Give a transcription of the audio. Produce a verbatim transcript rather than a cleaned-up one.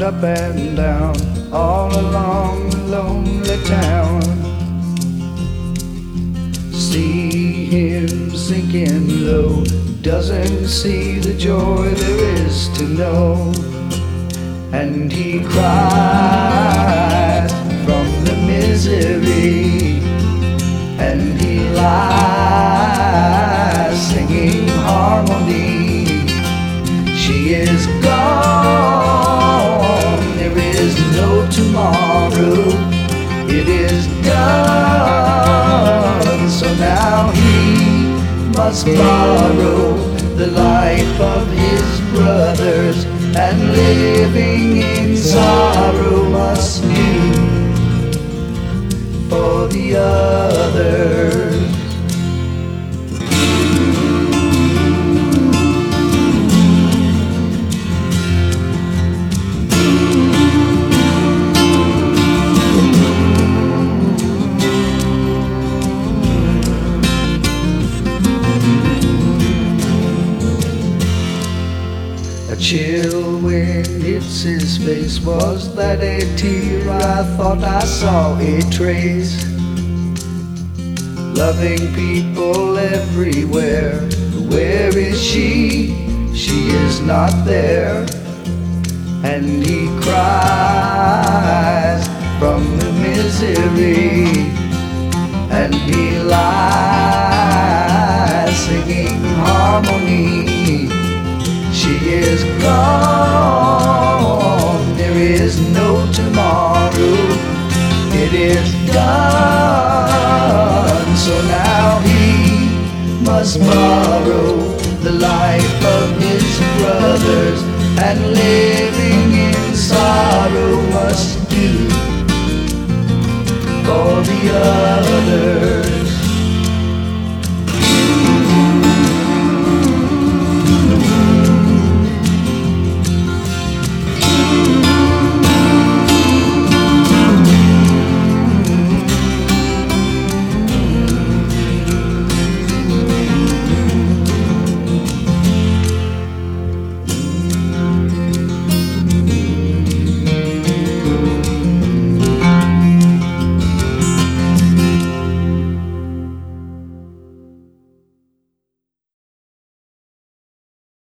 up and down, all along the lonely town. See him sinking low, doesn't see the joy there is to know. And he cries from the misery, and he lies singing harmony. She is gone, there is no tomorrow, it is done. So now he must borrow the life of his brothers, and living in sorrow must do for the others. A chill wind hits his face. Was that a tear? I thought I saw a trace. Loving people everywhere. Where is she? She is not there. And he cries from the misery, and he lies singing harmony. She is gone, there is no tomorrow, it is done. So now he must borrow the life of his brothers, and living in sorrow must do for the others.